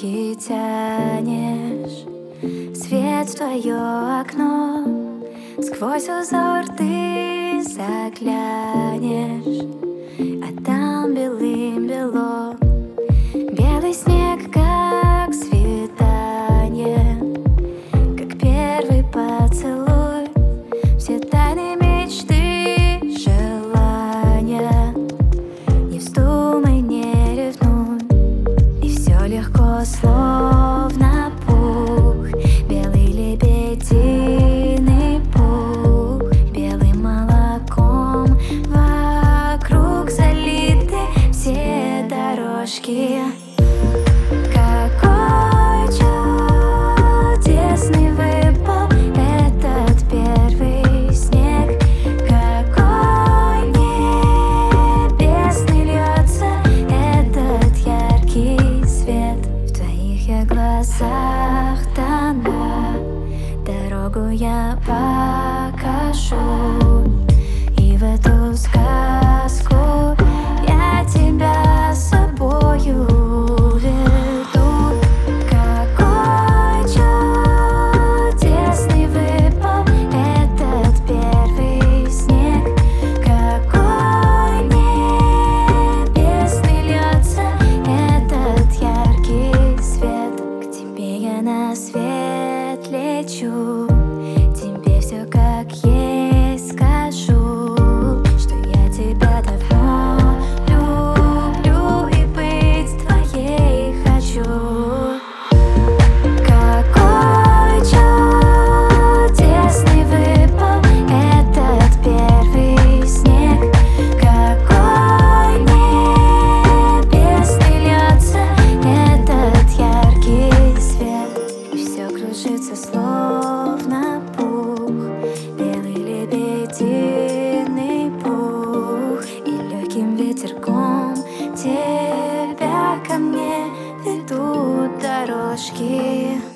дорожки тянешь свет в твое окно, сквозь узор ты заглянешь, а там белым-бело белый снег, как свидание, как первый поцелуй, все тайны, мечты, желания. Не вздумай, не ревнуй, и все легко, словно пух, белый лебединый пух, белым молоком вокруг залиты все дорожки. Какой чудесный выпал этот первый снег, какой небесный льется этот яркий свет. В твоих я глазах тона, дорогу я покажу, и в эту сказку я тебя с собою веду. Какой чудесный выпал этот первый снег, какой небесный льется этот яркий свет. К тебе я на свет лечу, тебе все как есть скажу, что я тебя давно люблю и быть твоей хочу. Какой чудесный выпал этот первый снег, какой небесный льется этот яркий свет. И все кружится, словно пух, белый лебединый пух, и легким ветерком тебя ко мне ведут дорожки.